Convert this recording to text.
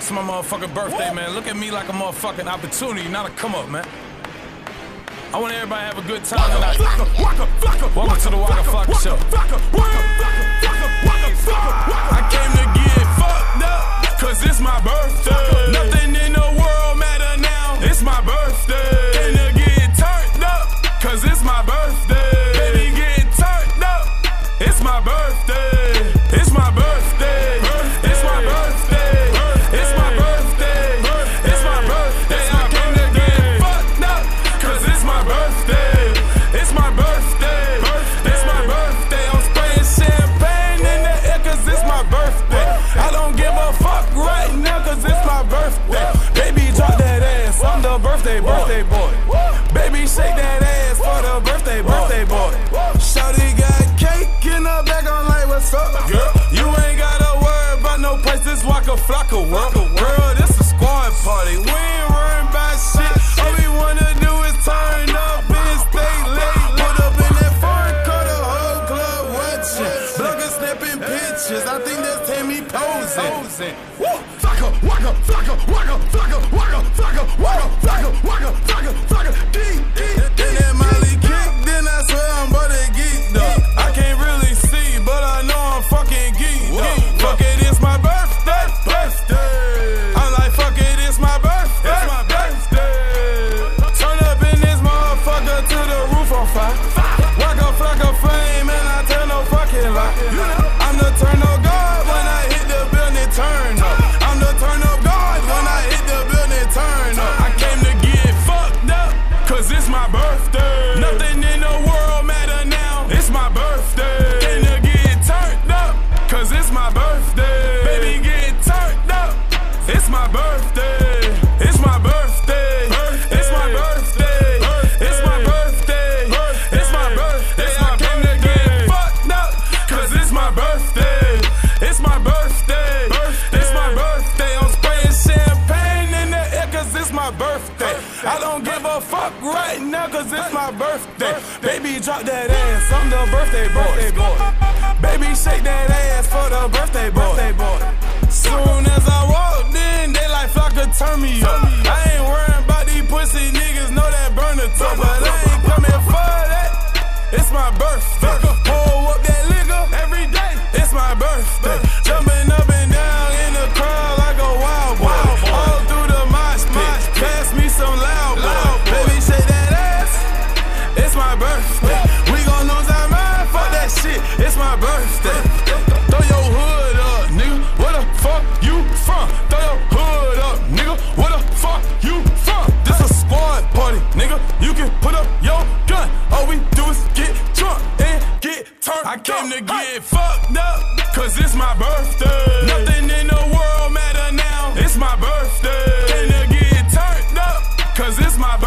It's my motherfucking birthday, man. Look at me like a motherfucking opportunity, not a come up, man. I want everybody to have a good time tonight. Welcome to the Waka Flocka Show. I came to get fucked up, cause it's my birthday. Nothing in the world matter now, it's my birthday. Came to get turned up, cause it's my birthday. Baby, get turned up, it's my birthday. It's my birthday. It's my birthday. It's my birthday. It's my birthday. I came to get fucked up, cause it's my birthday. It's my birthday. It's my birthday. I'm spraying champagne in the air, cause it's my birthday. I don't give a fuck right now, cause it's my birthday. Baby, drop that ass, I'm the birthday boy. Baby, shake that ass for the birthday boy. Shawty got cake in the back, I'm like, what's up, girl? You ain't gotta worry about no place, this Waka Flocka world. Girl, this a squad party, we ain't worrying about shit. All we wanna do is turn up and stay late. Put up in that foreign car, the whole club watching. Bloggers snapping pictures, I think that's Tammy posing. Woo! Flocka, Waka, Flocka, Waka, Flocka, Waka, Flocka, Waka, Flocka, Waka, Flocka, Flocka, Then that Molly kick, then I swear I'm about to geek up. I can't really see, but I know I'm fucking geeked up. Fuck it, it's my birthday. I'm like, fuck it, it's my birthday. Turn up in this motherfucker till the roof on fire. Waka Flocka flame and I tell no fucking lie. I'm the turn up guard when I hit the building, turn up. I'm the turn up guard when I hit the building, turn up. I came to get fucked up, cause it's my birthday. Nothing in the world matter now, it's my birthday. Came to get turned up, cause it's my birthday. Baby, get turned up, it's my birthday. It's my birthday. It's my birthday. It's my birthday. It's my birthday. I came to get fucked up, cause it's my birthday. It's my birthday. It's my birthday. I'm spraying champagne in the air, cause it's my birthday. I don't give a fuck right now, cause it's my birthday. Baby, drop that ass, I'm the birthday boy. Baby, shake that ass for the birthday boy. Soon as I walked in, they like Flocka, turn me up. I ain't worrying about these pussy niggas, know that burner top, but I ain't coming for that. It's my birthday. Pull up that liquor every day. It's my birthday. Jumping up and down in the crowd like a wild boy. All through the mosh pit, pass me some loud boy. Baby, shake that ass. It's my birthday. We gon' lose our mind, fuck that shit. It's my birthday. Throw your hood up, nigga. Where the fuck you from? Throw your hood up, nigga. Where the fuck you from? This a squad party, nigga. You can put up your gun. All we do is get drunk and get turned up. I came to get fucked up, cause it's my birthday. Nothing in the world matter now, it's my birthday. Came to get turned up, cause it's my birthday.